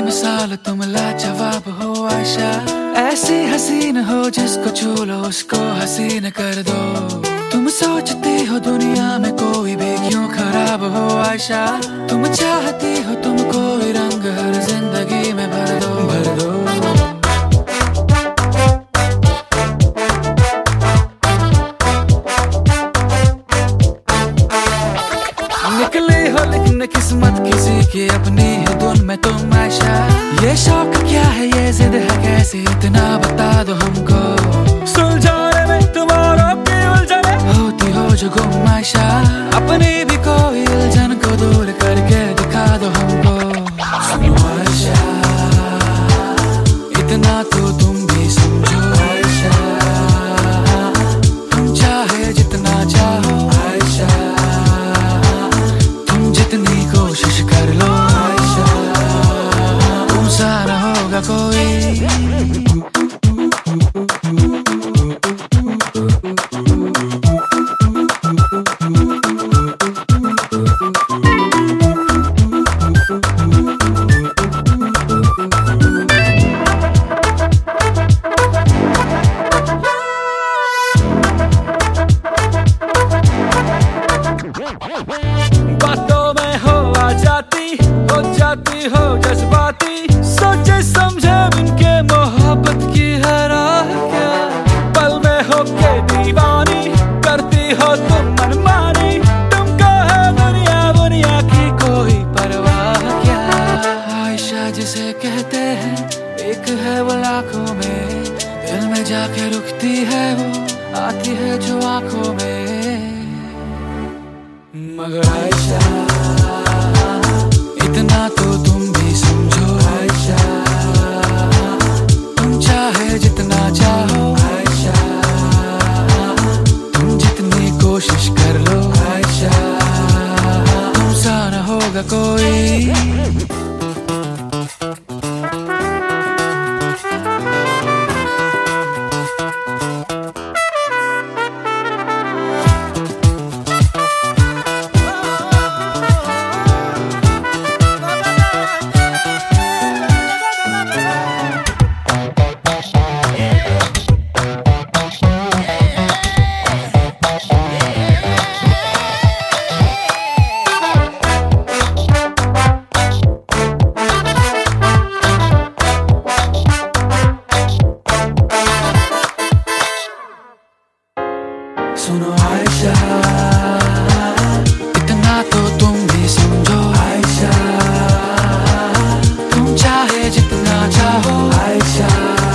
बेमिसाल तुम लाजवाब हो आशा, ऐसी हसीन हो जिसको छू लो उसको हसीन कर दो। तुम सोचती हो दुनिया में कोई भी क्यों खराब हो आशा, तुम चाहती हो तुम कोई रंग हर जिंदगी में भर दो, भर दो। निकली हो लेकिन किस्मत किसी की अपनी है धुन में तुम आशा, ये शौक क्या है ये जिद है कैसी इतना बता दो हमको। सुलझाने में तुम्हारा की उलझने होती हो जो गुम आशा, अपनी भी कोई उलझन को दूर करके दिखा दो हमको। सुनो आशा इतना तो तुम भी समझो आशा, तुम चाहे जितना चाहो आशा, जितनी कोशिश कर लो आयशा, तुमसा न होगा कोई। बातों में हो जाती हो जज्बाती, सोचे समझे बिनके मोहब्बत की हरा क्या, पल में हो के दीवानी करती हो तुम मनमानी, तुमको है दुनिया दुनिया की कोई परवाह क्या। आयशा जिसे कहते हैं एक है वो लाखों में, दिल में जाके रुकती है वो आती है जो आंखों में। मगर आयशा इतना तो तुम भी समझो आयशा, तुम चाहे जितना चाहो आयशा, तुम जितनी कोशिश कर लो आयशा, तुमसा न होगा कोई। सुनो आयशा इतना तो तुम भी समझो आयशा, तुम चाहे जितना चाहो आयशा,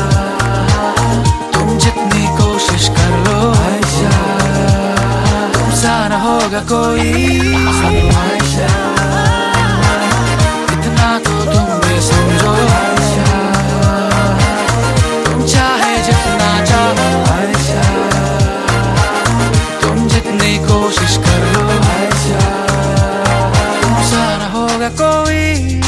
तुम जितनी कोशिश कर लो आयशा, तुमसा न होगा कोई। सुनो आयशा इतना तो तुम भी समझो आयशा, तुम चाहे जितना चाहो आयशा, कोशिश कर लो आयशा, तुमसा न होगा कोई।